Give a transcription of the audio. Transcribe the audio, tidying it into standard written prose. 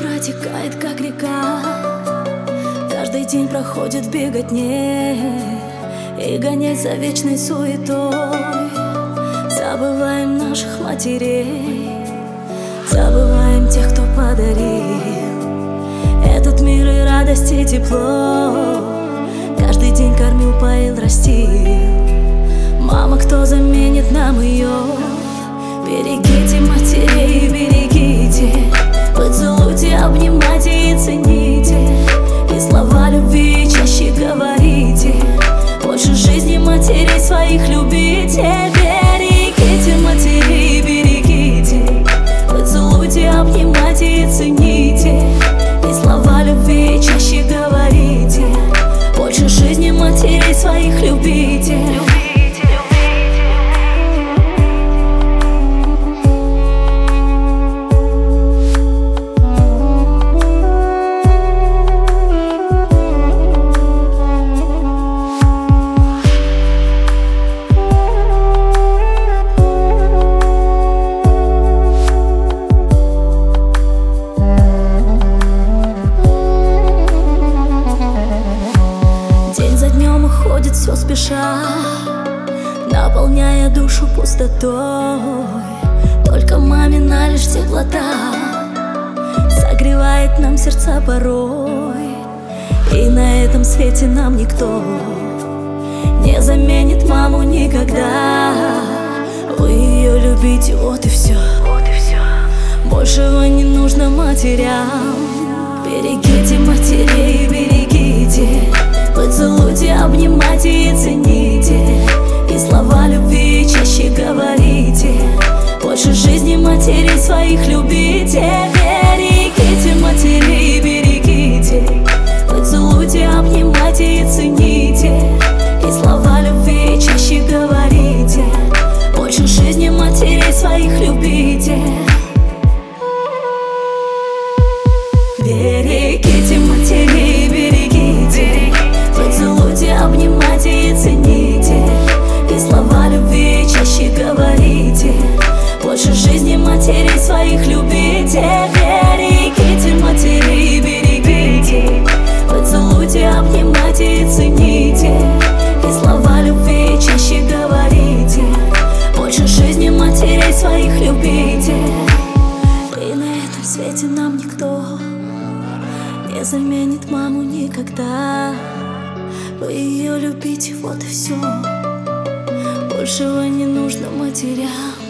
протекает, как река. Каждый день проходит в беготне и гонясь за вечной суетой. Забываем наших матерей, забываем тех, кто подарил этот мир и радость, и тепло. Каждый день кормил, поил, растил. Мама, кто заменит нам ее? Берегите матерей, берегите, поцелуйте, обнимайте и цените. И слова любви чаще говорите, больше жизни матерей своих любите. Берегите матерей, берегите, поцелуйте, обнимайте и цените. И слова любви чаще говорите, больше жизни матерей своих любите. Уходит все спеша, наполняя душу пустотой. Только мамина лишь теплота согревает нам сердца порой. И на этом свете нам никто не заменит маму никогда. Вы ее любите, вот и все. Большего не нужно матерям. Берегите матерей, берегите, поцелуйте, обнимайте и цените. И слова любви чаще говорите, больше жизни матерей своих любите. Берегите матерей, берегите, поцелуйте, обнимайте и цените. И слова любви чаще говорите, больше жизни матерей своих любите. Берегите матерей, берегите, поцелуйте, обнимайте и цените. И слова любви чаще говорите, больше жизни матерей своих любите. Берегите матерей, берегите, поцелуйте, обнимайте и цените. И слова любви чаще говорите, больше жизни матерей своих любите. И на этом свете нам никто не заменит маму никогда. Вы ее любите, вот и все. Большего не нужно матерям.